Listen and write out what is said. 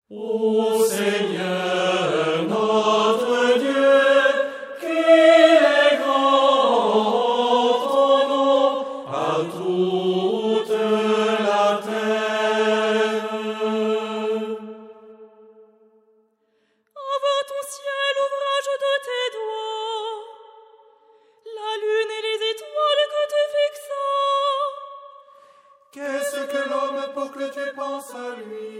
Ô Seigneur notre Dieu, qu'il est grand ton nom à toute la terre. Envoie ton ciel, ouvrage de tes doigts, la lune et les étoiles que tu fixas. Qu'est-ce que l'homme pour que tu penses à lui?